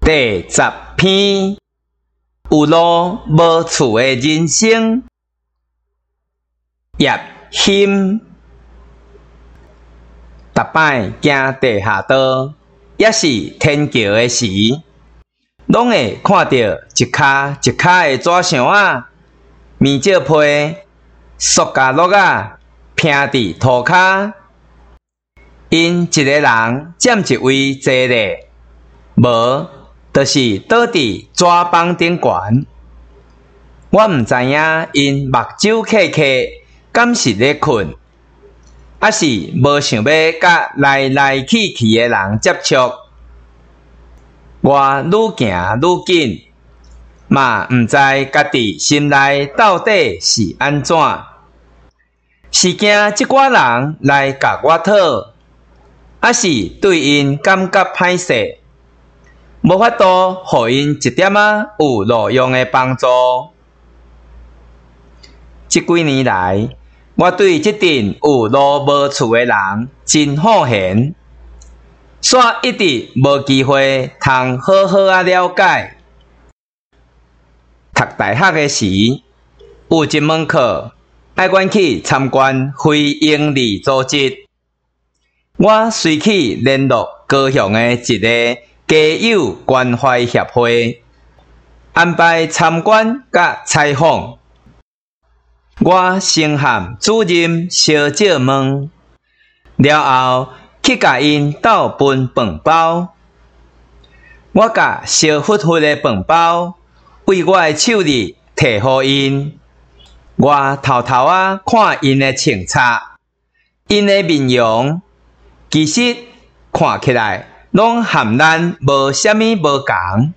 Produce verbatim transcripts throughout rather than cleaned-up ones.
第十篇，有路无厝的人生。叶欣，逐摆行地下道，也是天桥的时，拢会看到一卡一卡的纸箱仔、面罩被、塑胶落仔拼伫涂骹，因一个人占一位坐咧，无就是倒伫纸板顶悬。我毋知影因目睭刻刻，敢是咧困，还是无想要甲来来去去的人接触。我愈行愈紧，嘛毋知家己心内到底是安怎，是惊即寡人来甲我讨，还是对因感觉歹势，无法度互因一点仔有路用的帮助。即几年来，我对即阵有路无厝的人真好闲，煞一直无机会通好好啊了解。读大学的时，有一门课爱阮去参观非营利组织，我随去联络高雄的一个家友关怀协会，安排参观甲采访。我先和主任小姐问，了后去甲因斗分饭包。我甲烧糊糊的饭包为我的手里摕互因，我偷偷啊看因的穿插，因的面容其实看起来拢和咱无啥物无同。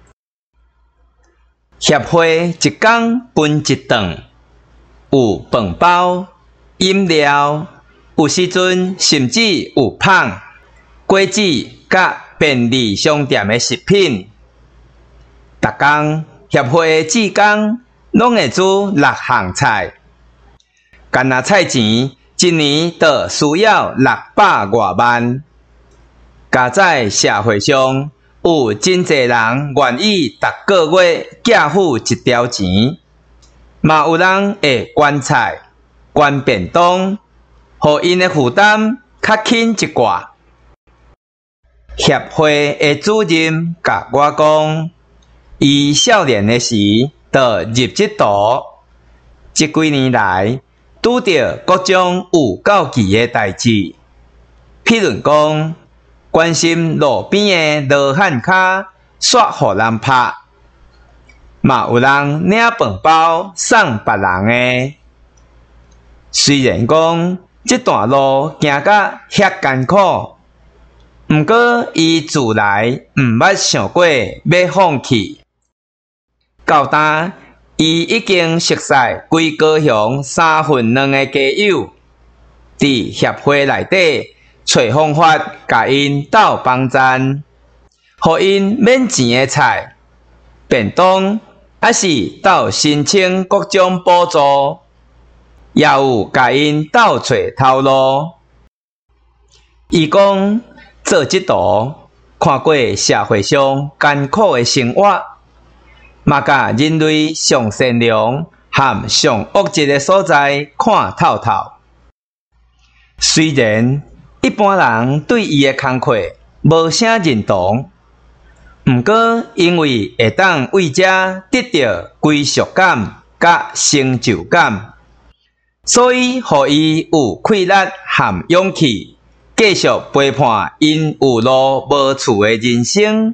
协会一工分一顿。有饭包、饮料，有时阵甚至有芳、果子甲便利商店的食品。逐工协会的志工拢会煮六项菜，干那菜钱一年就需要六百外万。加在社会上，有真侪人愿意逐个月寄付一条钱。嘛有人会捐菜、捐便当，互因的负担较轻一寡。协会的主任甲我讲，伊少年的时就入这途，这几年来拄到各种有够奇的代志，譬如讲关心路边的罗汉脚，煞互人拍。嘛有人领饭包送别人的，虽然讲这段路行甲遐艰苦，毋过伊自来毋捌想过要放弃。到今，伊已经熟悉规高雄三分两个家友，伫协会内底找方法，甲因斗帮赞，互因免钱的菜、便当。还是斗申请各种补助，也有甲因斗找头路。伊讲做这途，看过社会上艰苦的生活，嘛甲人类上善良和上恶质的所在看透透。虽然一般人对伊的工课无啥认同。毋过，因为会当为遮得到归属感甲成就感，所以互伊有气力和勇气，继续陪伴因有路无厝的人生。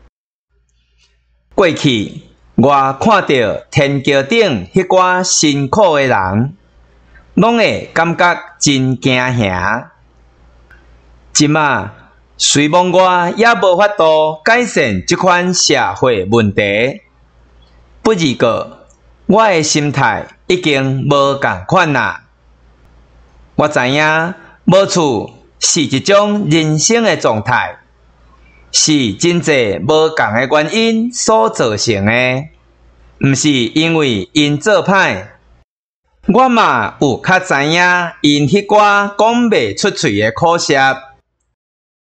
过去，我看到天桥顶迄寡辛苦的人，拢会感觉真惊吓。即马。虽望我也无法度改善这款社会问题，不过我的心态已经无共款啦。我知影无厝是一种人生的状态，是真侪无共的原因所造成的，毋是因为因做歹。我嘛有较知影因迄寡讲袂出嘴的苦涩。